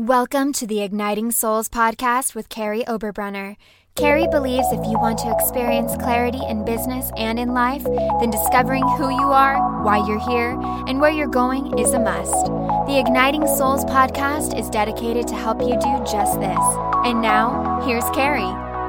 Welcome to the Igniting Souls podcast with Carrie Oberbrunner. Carrie believes if you want to experience clarity in business and in life, then discovering who you are, why you're here, and where you're going is a must. The Igniting Souls podcast is dedicated to help you do just this. And now, here's Carrie.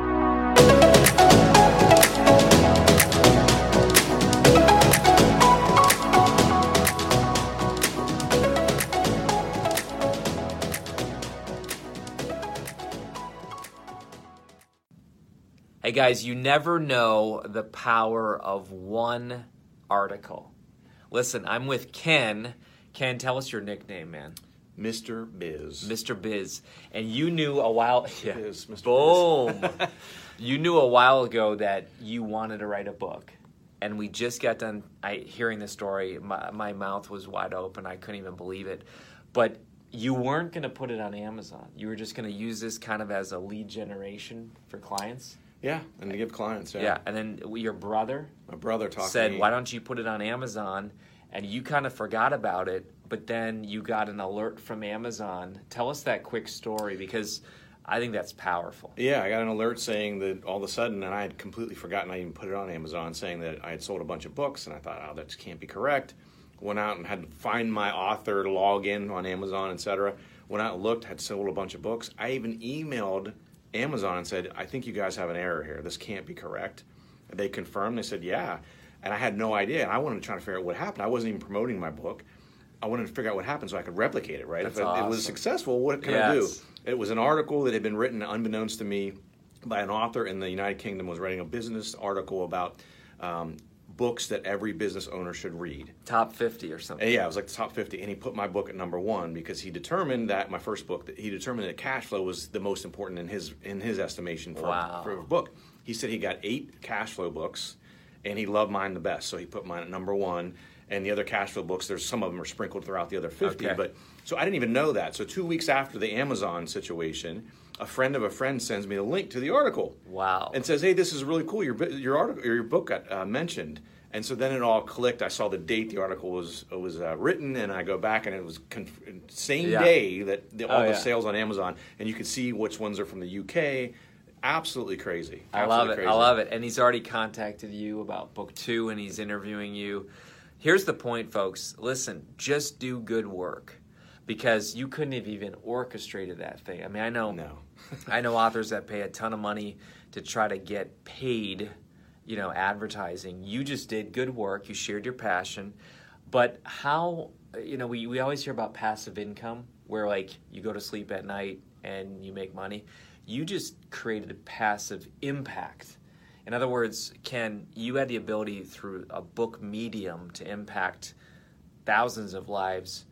Hey guys, you never know the power of one article. Listen, I'm with Ken. Ken, tell us your nickname, man. Mr. Biz. Mr. Biz. And you knew a while... Yeah. Biz, Mr. Boom. Biz. You knew a while ago that you wanted to write a book. And we just got done hearing the story. My mouth was wide open. I couldn't even believe it. But you weren't going to put it on Amazon. You were just going to use this kind of as a lead generation for clients. Yeah, and to give clients. Yeah, and then your brother My brother said, why don't you put it on Amazon? And you kind of forgot about it, but then you got an alert from Amazon. Tell us that quick story, because I think that's powerful. Yeah, I got an alert saying that all of a sudden, and I had completely forgotten I even put it on Amazon, saying that I had sold a bunch of books, and I thought, oh, that just can't be correct. Went out and had to find my author to log in on Amazon, etc. Went out and looked, had sold a bunch of books. I even emailed Amazon and said, I think you guys have an error here. This can't be correct. And they confirmed. They said, yeah. And I had no idea. And I wanted to try to figure out what happened. I wasn't even promoting my book. I wanted to figure out what happened so I could replicate it, right? That's if awesome. it was successful, what can I do? It was an article that had been written unbeknownst to me by an author in the United Kingdom, was writing a business article about books that every business owner should read. Top 50 or something. Yeah, it was like the top 50, and he put my book at number 1 because he determined that my first book, he determined that cash flow was the most important in his estimation for a book. He said he got 8 cash flow books, and he loved mine the best, so he put mine at number 1. And the other cash flow books, there's some of them are sprinkled throughout the other 50. Okay. But so I didn't even know that. So 2 weeks after the Amazon situation, a friend of a friend sends me a link to the article. Wow. And says, hey, this is really cool. Your article, or your book got mentioned. And so then it all clicked. I saw the date the article was written, and I go back, and it was same day that all the sales on Amazon, and you could see which ones are from the UK. Absolutely crazy. I love it. And he's already contacted you about book 2, and he's interviewing you. Here's the point, folks. Listen, just do good work, because you couldn't have even orchestrated that thing. I mean, I know authors that pay a ton of money to try to get paid, advertising. You just did good work. You shared your passion. But how, we always hear about passive income, where like you go to sleep at night and you make money. You just created a passive impact. In other words, Ken, you had the ability through a book medium to impact thousands of lives,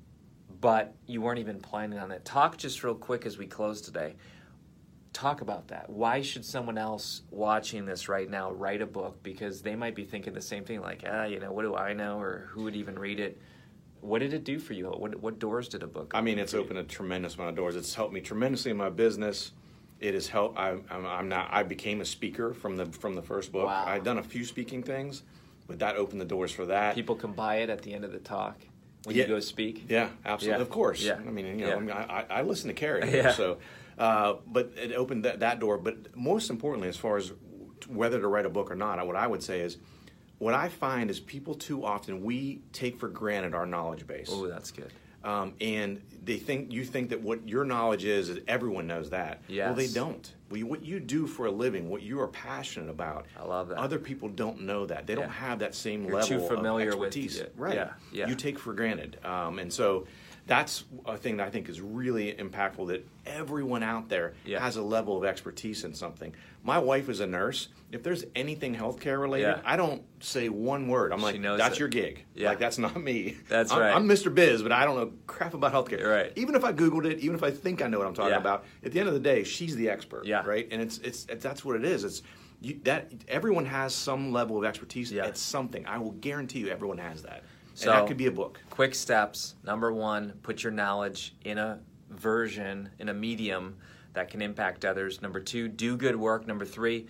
but you weren't even planning on it. Talk just real quick as we close today. Talk about that. Why should someone else watching this right now write a book? Because they might be thinking the same thing, like, what do I know, or who would even read it? What did it do for you? What doors did a book open? I mean, it's opened a tremendous amount of doors. It's helped me tremendously in my business. It has helped. I became a speaker from the first book. Wow. I'd done a few speaking things, but that opened the doors for that. People can buy it at the end of the talk when you go speak. Yeah, absolutely. Yeah. Of course. Yeah. I mean, I listen to Carrie. Yeah. So, but it opened that door. But most importantly, as far as whether to write a book or not, what I would say is, what I find is people too often, we take for granted our knowledge base. Oh, that's good. And you think that what your knowledge is everyone knows that. Yes. Well, they don't. What you do for a living, what you are passionate about, I love that. Other people don't know that. They don't have that same You're level too familiar of expertise. with it. Right. Yeah. You take for granted. And so that's a thing that I think is really impactful, that everyone out there has a level of expertise in something. My wife is a nurse. If there's anything healthcare related, I don't say one word. I'm like, that's your gig. Yeah. Like, that's not me. That's right. I'm Mr. Biz, but I don't know crap about healthcare. You're right. Even if I Googled it, even if I think I know what I'm talking about, at the end of the day, she's the expert. Yeah. Right? And it's that's what it is. That everyone has some level of expertise at something. I will guarantee you everyone has that. So, and that could be a book. Quick steps. Number 1, put your knowledge in a version, in a medium that can impact others. Number 2, do good work. Number 3,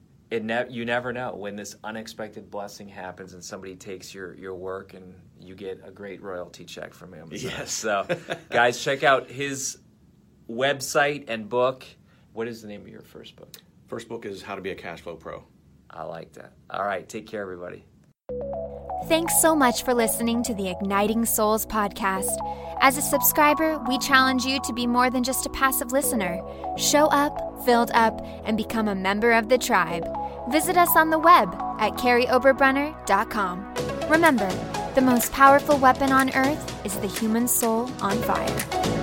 you never know when this unexpected blessing happens and somebody takes your work and you get a great royalty check from Amazon. Yes. So, guys, check out his website and book. What is the name of your first book? First book is How to Be a Cash Flow Pro. I like that. All right, take care, everybody. Thanks so much for listening to the Igniting Souls podcast. As a subscriber, we challenge you to be more than just a passive listener. Show up, filled up, and become a member of the tribe. Visit us on the web at carryoberbrunner.com. Remember, the most powerful weapon on earth is the human soul on fire.